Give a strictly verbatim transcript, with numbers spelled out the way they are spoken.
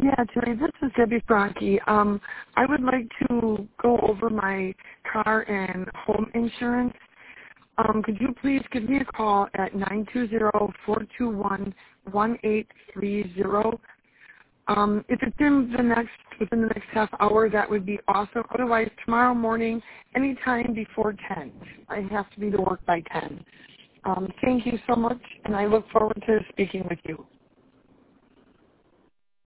Yeah, Terry, this is Debbie Franke. Um, I would like to go over my car and home insurance. Um, could you please give me a call at nine two zero, four two one, one eight three zero? Um, if it's in the next within the next half hour, that would be awesome. Otherwise, tomorrow morning, anytime before ten. I have to be to work by ten. Um, thank you so much, and I look forward to speaking with you.